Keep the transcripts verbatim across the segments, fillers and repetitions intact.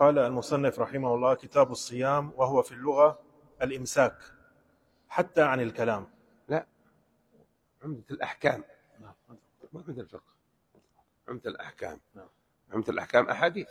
قال المصنف رحمه الله: كتاب الصيام، وهو في اللغة الإمساك حتى عن الكلام. لا، عمدة الأحكام، ما عمدة الفقه، عمدة الأحكام. عمدة الأحكام أحاديث.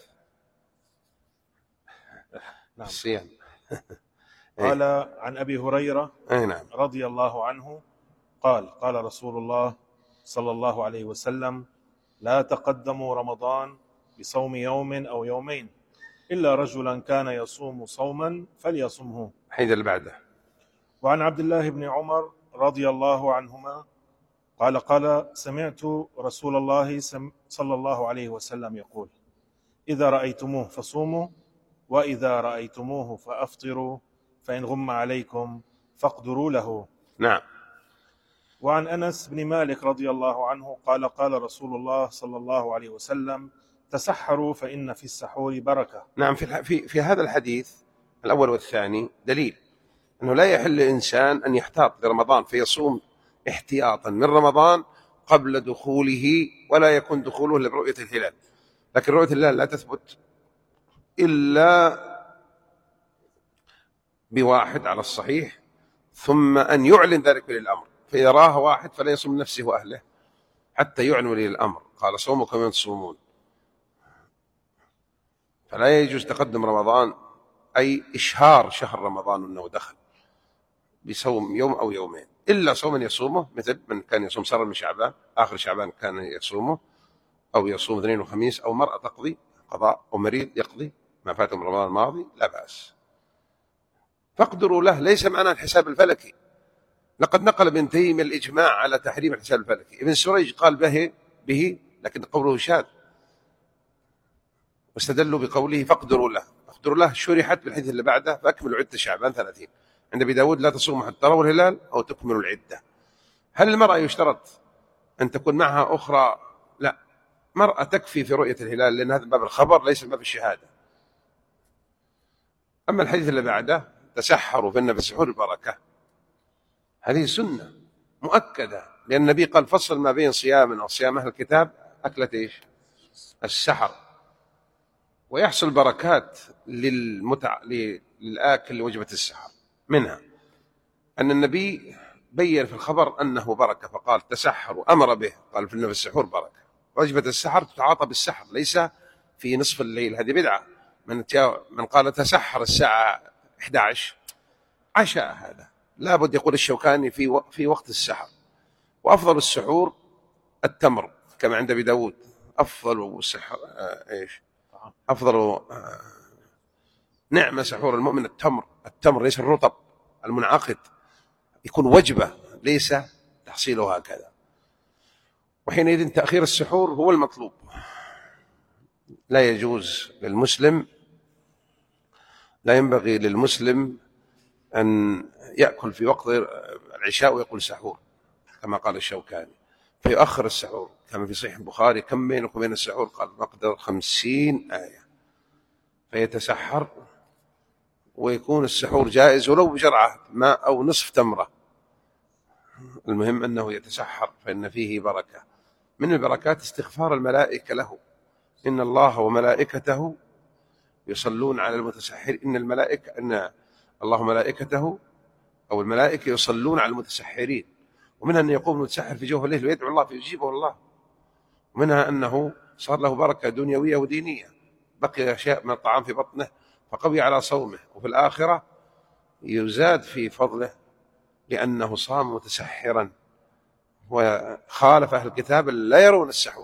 نعم. الصيام. قال عن أبي هريرة نعم. رضي الله عنه قال: قال رسول الله صلى الله عليه وسلم: لا تقدموا رمضان بصوم يوم أو يومين إلا رجلا كان يصوم صوما فليصمه. حيد اللي بعده. وعن عبد الله بن عمر رضي الله عنهما قال: قال سمعت رسول الله صلى الله عليه وسلم يقول: إذا رأيتموه فصوموا، وإذا رأيتموه فأفطروا، فإن غم عليكم فاقدروا له. نعم. وعن أنس بن مالك رضي الله عنه قال: قال رسول الله صلى الله عليه وسلم: تسحروا فإن في السحور بركة. نعم. في, في, في هذا الحديث الأول والثاني دليل أنه لا يحل للإنسان أن يحتاط لرمضان فيصوم احتياطا من رمضان قبل دخوله، ولا يكون دخوله لرؤية الهلال. لكن رؤية الهلال لا تثبت إلا بواحد على الصحيح، ثم أن يعلن ذلك ولي الأمر، فإذا راه واحد فلا يصوم نفسه وأهله حتى يعلن ولي الأمر. قال: صومكم يوم تصومون. فلا يجوز تقدم رمضان أي إشهار شهر رمضان أنه دخل بصوم يوم أو يومين، إلا صوما يصومه، مثل من كان يصوم سرا من شعبان، آخر شعبان كان يصومه، أو يصوم اثنين وخميس، أو مرأة تقضي قضاء، أو مريض يقضي ما فاته من رمضان الماضي، لا بأس. فاقدروا له ليس معنى الحساب الفلكي. لقد نقل ابن تيمية الإجماع على تحريم الحساب الفلكي. ابن سريج قال به به لكن قوله شاذ، واستدلوا بقوله فاقدروا له. اقدروا له شرحت بالحديث اللي بعده: فاكملوا عدة شعبان ثلاثين. عند ابي داود: لا تصوموا حتى تروا الهلال أو تكملوا العدة. هل المرأة يشترط أن تكون معها أخرى؟ لا، مرأة تكفي في رؤية الهلال، لأن هذا باب الخبر ليس باب الشهادة. أما الحديث اللي بعده: تسحروا فإن في السحور البركة، هذه سنة مؤكدة، لأن النبي قال: فصل ما بين صيامنا وصيام أهل الكتاب أكلة إيش؟ السحر. ويحصل بركات للمتع... للآكل لوجبة السحر. منها أن النبي بين في الخبر أنه بركة، فقال: تسحروا، أمر به، قال: في السحور بركة. وجبة السحر تتعاطى بالسحر، ليس في نصف الليل، هذه بدعة. من, من قال تسحر الساعة إحدى عشر عشاء، هذا لابد يقول الشوكاني في, و... في وقت السحر. وأفضل السحور التمر، كما عند أبي داود: أفضل السحر آه إيش أفضل آه نعمة سحور المؤمن التمر. التمر ليس الرطب المنعقد، يكون وجبة ليس تحصيله هكذا. وحينئذ تأخير السحور هو المطلوب. لا يجوز للمسلم، لا ينبغي للمسلم أن يأكل في وقت العشاء ويقول سحور كما قال الشوكاني، فيؤخر السحور. كما في صحيح البخاري: كم بينك وبين السحور؟ قال: مقدر خمسين آية. فيتسحر ويكون السحور جائز ولو بجرعة ماء أو نصف تمرة. المهم أنه يتسحر، فإن فيه بركة. من البركات استغفار الملائكة له: إن الله وملائكته يصلون على المتسحر. إن الملائكة إن الله ملائكته أو الملائكة يصلون على المتسحرين. ومنها أن يقوم المتسحر في جوف الليل ويدعو الله فيجيبه الله. ومنها أنه صار له بركة دنيوية ودينية، بقي أشياء من الطعام في بطنه فقوي على صومه، وفي الآخرة يزاد في فضله لأنه صام متسحرا وخالف أهل الكتاب لا يرون السحور.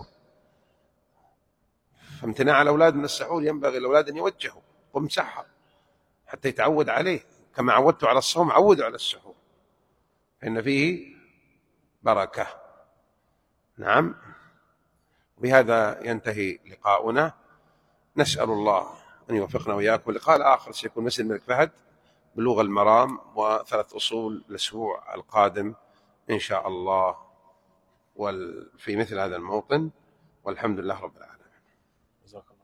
فامتناع الأولاد من السحور ينبغي الأولاد أن يوجهوا: قم سحر حتى يتعود عليه، كما عودته على الصوم عودوا على السحور، فإن فيه بركة. نعم. بهذا ينتهي لقاؤنا. نسأل الله أن يوفقنا وإياكم. اللقاء الآخر سيكون مسجد الملك فهد بلوغ المرام وثلاث أصول الأسبوع القادم إن شاء الله، وفي مثل هذا الموطن. والحمد لله رب العالمين.